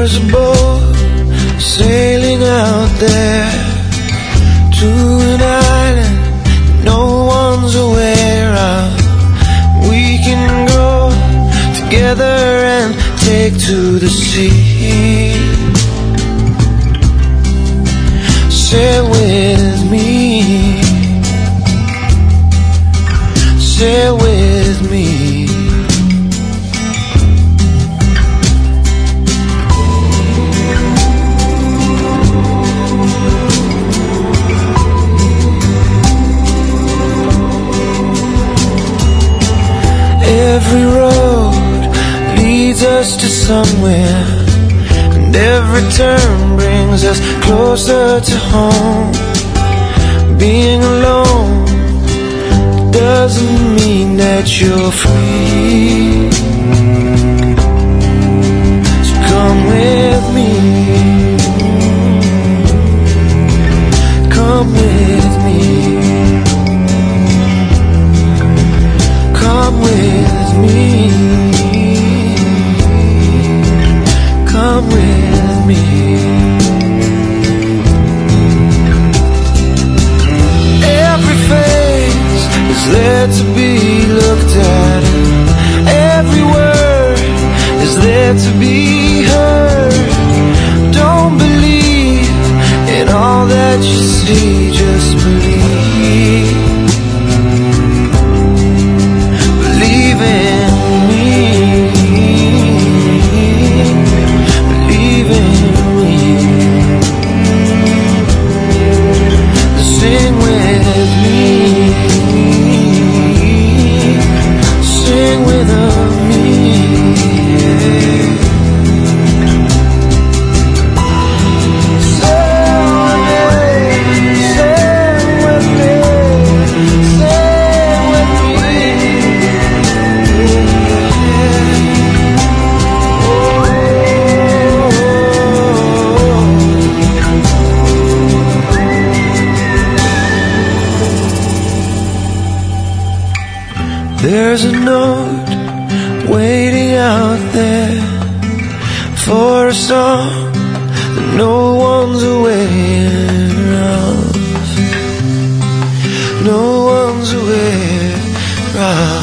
There's a boat sailing out there to an island no one's aware of. We can go together and take to the sea. Sail with me, sail with me. Every road leads us to somewhere, and every turn brings us closer to home. Being alone doesn't mean that you're free. So come with me, come with me, come with me, come with me. Every face is there to be looked at, every word is there to be heard. Don't believe in all that you see, just believe. Believe in me, believe in me. Sing with me, sing with me. There's a note waiting out there for a song that no one's aware of. No one's aware of.